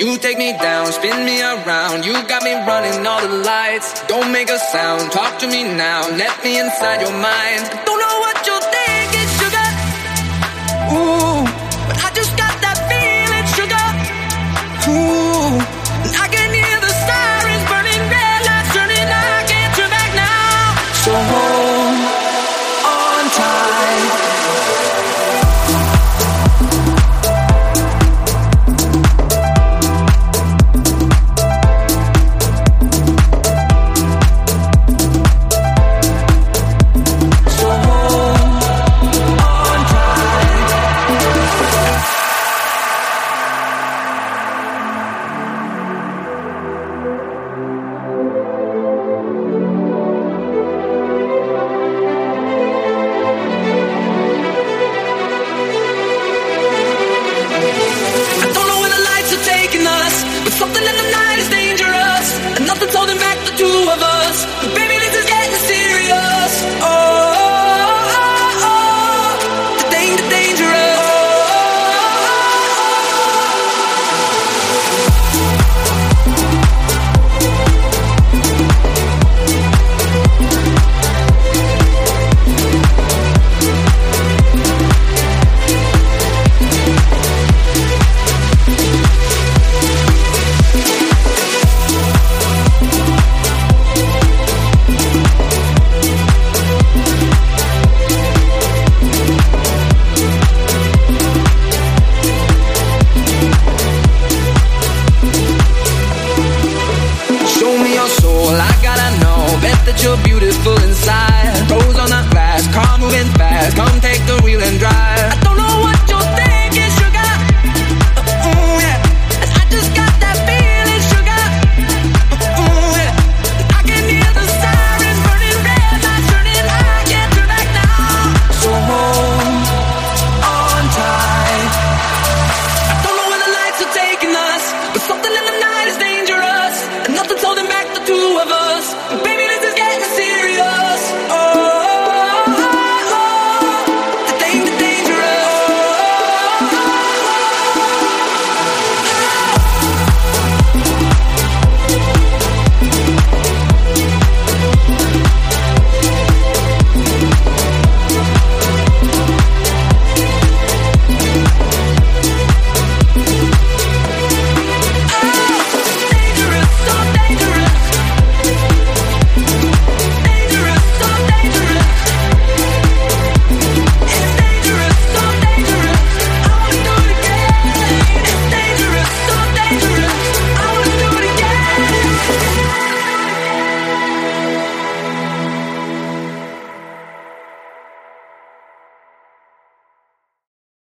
You take me down, spin me around. You got me running all the lights. Don't make a sound, talk to me now. Let me inside your mind. I don't know what you're thinking, sugar. Ooh, but I just got that feeling, sugar. Ooh, and I can hear the sirens burning, red lights turning. I can't turn back now. So hold on tight. Something in the night is dangerous, and nothing's holding back the two of us. But baby, this is getting serious. The dangerous. Show me your soul, I gotta know. Bet that you're beautiful inside.